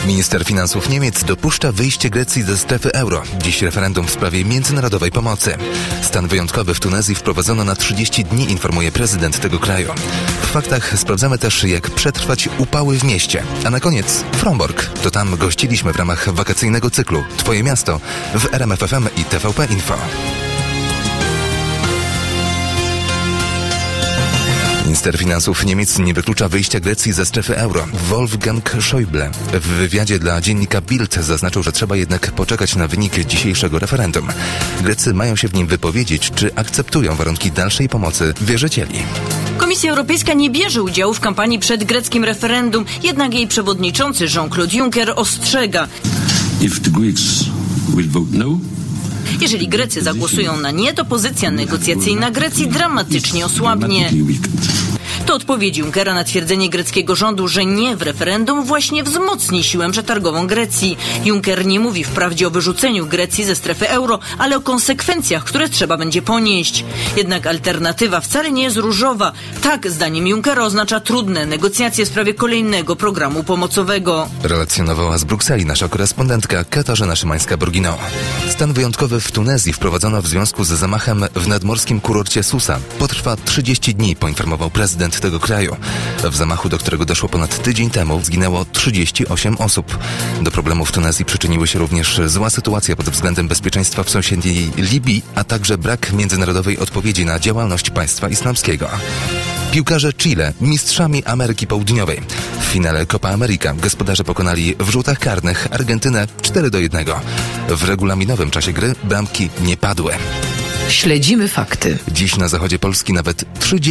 Minister finansów Niemiec dopuszcza wyjście Grecji ze strefy euro. Dziś referendum w sprawie międzynarodowej pomocy. Stan wyjątkowy w Tunezji wprowadzono na 30 dni, informuje prezydent tego kraju. W faktach sprawdzamy też, jak przetrwać upały w mieście. A na koniec Frombork. To tam gościliśmy w ramach wakacyjnego cyklu Twoje miasto w RMF FM i TVP Info. Minister finansów Niemiec nie wyklucza wyjścia Grecji ze strefy euro. Wolfgang Schäuble w wywiadzie dla dziennika Bild zaznaczył, że trzeba jednak poczekać na wynik dzisiejszego referendum. Grecy mają się w nim wypowiedzieć, czy akceptują warunki dalszej pomocy wierzycieli. Komisja Europejska nie bierze udziału w kampanii przed greckim referendum, jednak jej przewodniczący Jean-Claude Juncker ostrzega. If the Greeks will vote no, jeżeli Grecy zagłosują na nie, to pozycja negocjacyjna Grecji dramatycznie osłabnie. To odpowiedź Junckera na twierdzenie greckiego rządu, że nie w referendum właśnie wzmocni siłę przetargową Grecji. Juncker nie mówi wprawdzie o wyrzuceniu Grecji ze strefy euro, ale o konsekwencjach, które trzeba będzie ponieść. Jednak alternatywa wcale nie jest różowa. Tak, zdaniem Junckera, oznacza trudne negocjacje w sprawie kolejnego programu pomocowego. Relacjonowała z Brukseli nasza korespondentka Katarzyna Szymańska-Borgino. Stan wyjątkowy w Tunezji wprowadzono w związku z zamachem w nadmorskim kurorcie Susa. Potrwa 30 dni, poinformował prezydent tego kraju. W zamachu, do którego doszło ponad tydzień temu, zginęło 38 osób. Do problemów w Tunezji przyczyniły się również zła sytuacja pod względem bezpieczeństwa w sąsiedniej Libii, a także brak międzynarodowej odpowiedzi na działalność państwa islamskiego. Piłkarze Chile mistrzami Ameryki Południowej. W finale Copa America gospodarze pokonali w rzutach karnych Argentynę 4-1. W regulaminowym czasie gry bramki nie padły. Śledzimy fakty. Dziś na zachodzie Polski nawet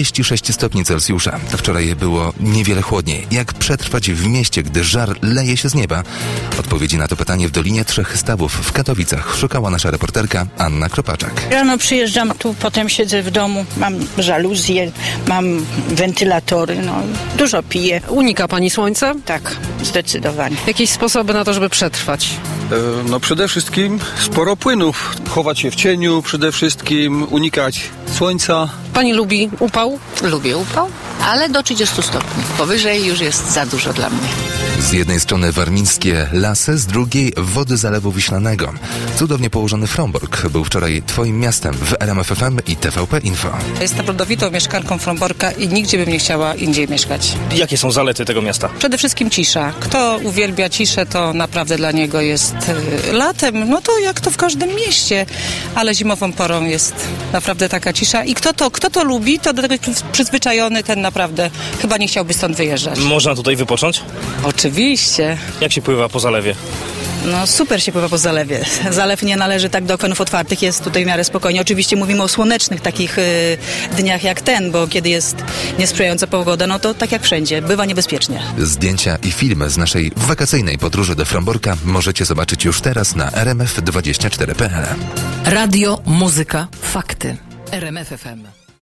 36 stopni Celsjusza. Wczoraj było niewiele chłodniej. Jak przetrwać w mieście, gdy żar leje się z nieba? Odpowiedzi na to pytanie w Dolinie Trzech Stawów w Katowicach szukała nasza reporterka Anna Kropaczak. Rano przyjeżdżam tu, potem siedzę w domu, mam żaluzje, mam wentylatory, dużo piję. Unika pani słońca? Tak, zdecydowanie. Jakieś sposoby na to, żeby przetrwać? Przede wszystkim sporo płynów. Chować się w cieniu przede wszystkim, unikać słońca. Pani lubi upał? Lubię upał, ale do 30 stopni. Powyżej już jest za dużo dla mnie. Z jednej strony warmińskie lasy, z drugiej wody Zalewu Wiślanego. Cudownie położony Frombork był wczoraj Twoim miastem w RMF FM i TVP Info. Jestem rodowitą mieszkanką Fromborka i nigdzie bym nie chciała indziej mieszkać. Jakie są zalety tego miasta? Przede wszystkim cisza. Kto uwielbia ciszę, to naprawdę dla niego jest latem, to jak to w każdym mieście, ale zimową porą jest naprawdę taka cisza i kto to lubi, to do tego jest przyzwyczajony, ten naprawdę chyba nie chciałby stąd wyjeżdżać. Można tutaj wypocząć? Oczywiście. Jak się pływa po zalewie? Super się pływa po zalewie. Zalew nie należy tak do okwenów otwartych, jest tutaj w miarę spokojnie. Oczywiście mówimy o słonecznych takich dniach jak ten, bo kiedy jest niesprzyjająca pogoda, to tak jak wszędzie, bywa niebezpiecznie. Zdjęcia i filmy z naszej wakacyjnej podróży do Fromborka możecie zobaczyć już teraz na rmf24.pl. Radio, muzyka, fakty. RMF FM.